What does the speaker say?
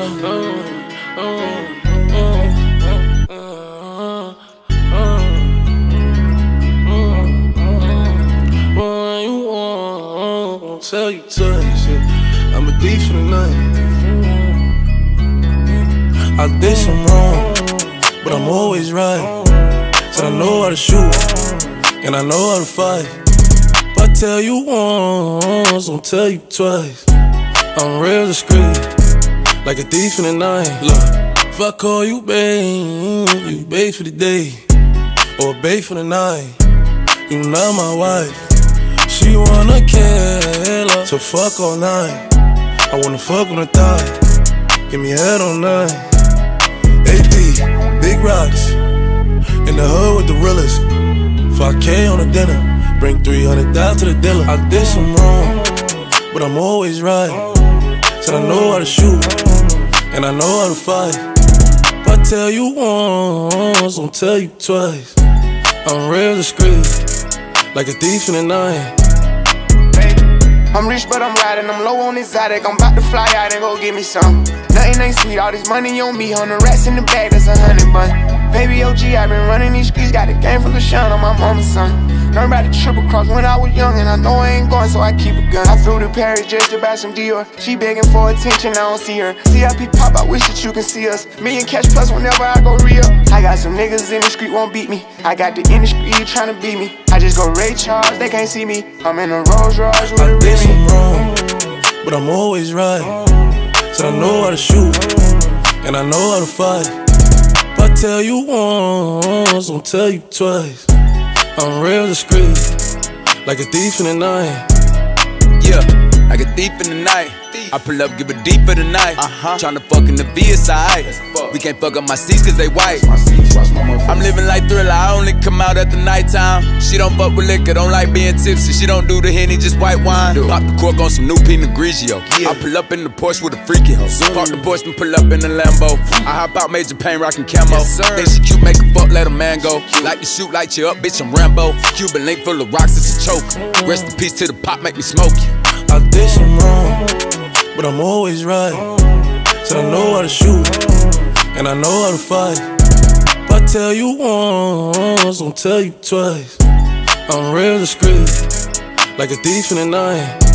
Tell you twice, yeah. I'm a thief for the night. I did some wrong, but I'm always right. Said I know how to shoot, and I know how to fight. If I tell you once, I'll tell you twice. I'm real discreet, like a thief in the night. Look, if I call you babe, you babe for the day, or babe for the night. You not my wife. She wanna kill her, so fuck all night. I wanna fuck on the thigh, give me head all night. AP, big rocks, in the hood with the realest. 5K on the dinner, bring 300 down to the dealer. I did some wrong, but I'm always right. Said I know how to shoot, and I know how to fight. If I tell you once, I'll tell you twice. I'm real discreet, like a thief in the night. I'm rich but I'm riding, I'm low on exotic. I'm about to fly out and go get me some. Nothing ain't sweet, all this money on me. 100 rats in the bag, that's 100 bun. Baby OG, I been running these streets. Got a game full of shine on my mama's son. Learned about the triple cross when I was young, and I know I ain't going, so I keep a gun. I flew to Paris just to buy some Dior. She begging for attention, I don't see her. CIP pop, I wish that you can see us. Million cash plus whenever I go real. I got some niggas in the street won't beat me. I got the industry tryna beat me. I just go Ray Charles, they can't see me. I'm in a Rolls Royce with a I did Remy. some wrong, but I'm always right. Said I know how to shoot, and I know how to fight. If I tell you once, I'll tell you twice. I'm real discreet, like a thief in the night. Yeah, like a thief in the night. I pull up, give it deep for the night. Tryna fuck in the VSI. We can't fuck up my seats cause they white. I'm living like Thriller, I only come out at the nighttime. She don't fuck with liquor, don't like being tipsy. She don't do the Henny, just white wine. Pop the cork on some new Pinot Grigio. I pull up in the Porsche with a freaky hoe. Park the Porsche and pull up in the Lambo. I hop out Major Payne rockin' camo. Think she cute, make a fuck, let a man go. Like to shoot, light you up, bitch, I'm Rambo. Cuban link full of rocks, it's a choke. Rest in peace to the pop, make me smoke you. I did some wrong, but I'm always right. Said I know how to shoot, and I know how to fight. If I tell you once, I'll tell you twice. I'm real discreet, like a thief in the night.